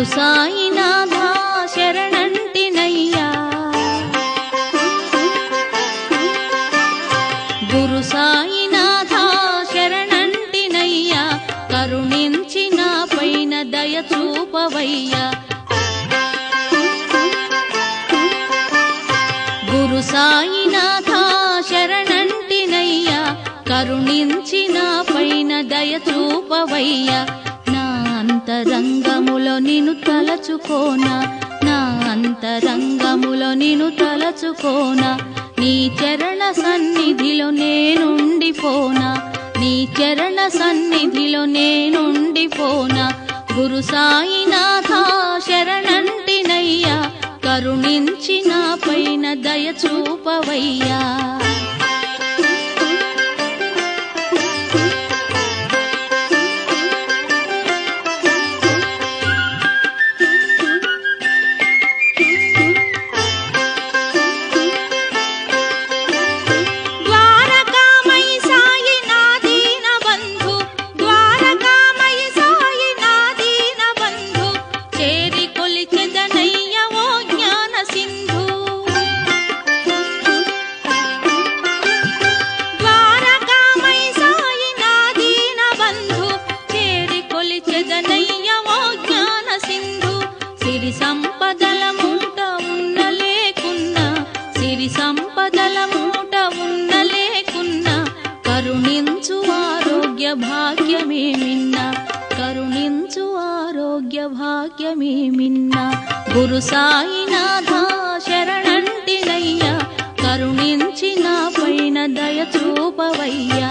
గురు సాయినాథ శరణంటినయ్యా గురు సాయినాథ శరణంటినయ్యా కరుణించి నా పైన దయ చూపవయ్యా గురు సాయినాథ శరణంటినయ్యా కరుణించి నా పైన దయ చూపవయ్యా నా అంతరంగములో నిన్ను తలచుకోనా నా అంతరంగములో నిన్ను తలచుకోనా నీ చరణ సన్నిధిలో నేనుండిపోనా నీ చరణ సన్నిధిలో నేనుండిపోనా గురు సాయినాథ శరణంటినయ్యా కరుణించి నా పైన దయ చూపవయ్యా సిరి సంపదల మూట ఉన్నలేకున్నా సిరి సంపదల మూట ఉన్నలేకున్నా కరుణించు ఆరోగ్య భాగ్యమే మిన్నా కరుణించు ఆరోగ్య భాగ్యమే మిన్నా గురు సాయినాథ శరణంటినయ్యా కరుణించి నా పైన దయ చూపవయ్యా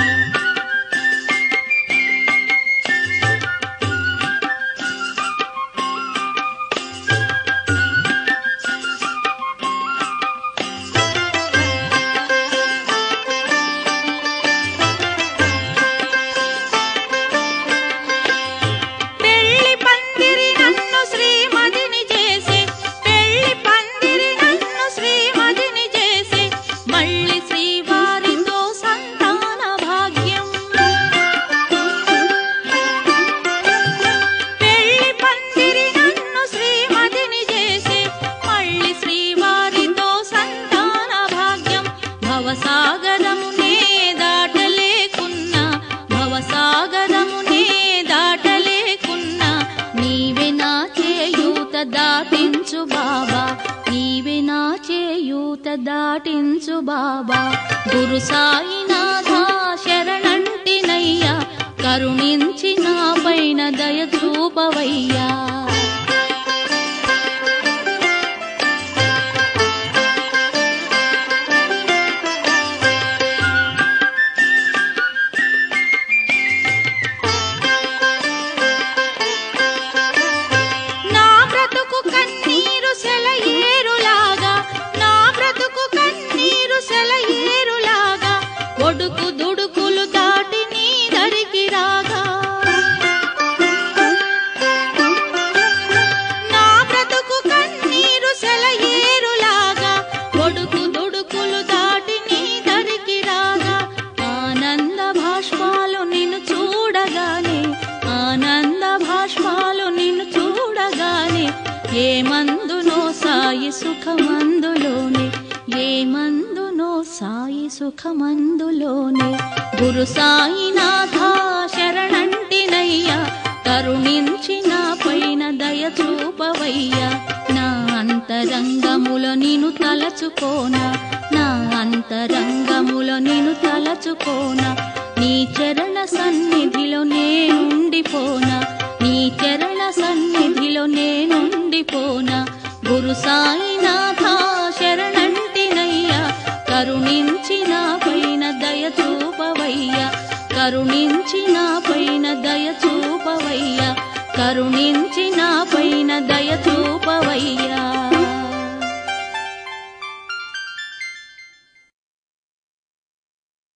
భవసాగరమునే దాటలేకున్నా భవసాగరమునే దాటలేకున్నా నీవే నా చేయూత దాటించు బాబా నీవే నా చేయూత దాటించు బాబా గురు సాయినాథ శరణంటినయ్యా కరుణించి నా పైన దయ చూపవయ్యా ఒడుకు దుడుకులు దాటి నీ దరికి రాగా నా బ్రతుకు కన్నీరు సెలయేరులాగా ఒడుకు దుడుకులు దాటి నీ దరికి రాగా ఆనంద భాష్పాలు నిన్ను చూడగానే ఆనంద భాష్పాలు నిన్ను చూడగానే ఏ మందునో సాయి సుఖమందులోనే ఏ మందునో సాయి సుఖమందులోనే గురు సాయినాథ శరణంటినయ్యా కరుణించి నా పైన దయ చూపవయ్యా నా అంతరంగములో నిన్ను తలచుకోనా నా అంతరంగములో నిన్ను తలచుకోనా నీ చరణ సన్నిధిలో నేనుండిపోనా నీ చరణ సన్నిధిలో నేనుండిపోనా గురు సాయినాథ శరణంటినయ్యా కరుణించి నా పైన దయ చూపవయ్యా కరుణించి నా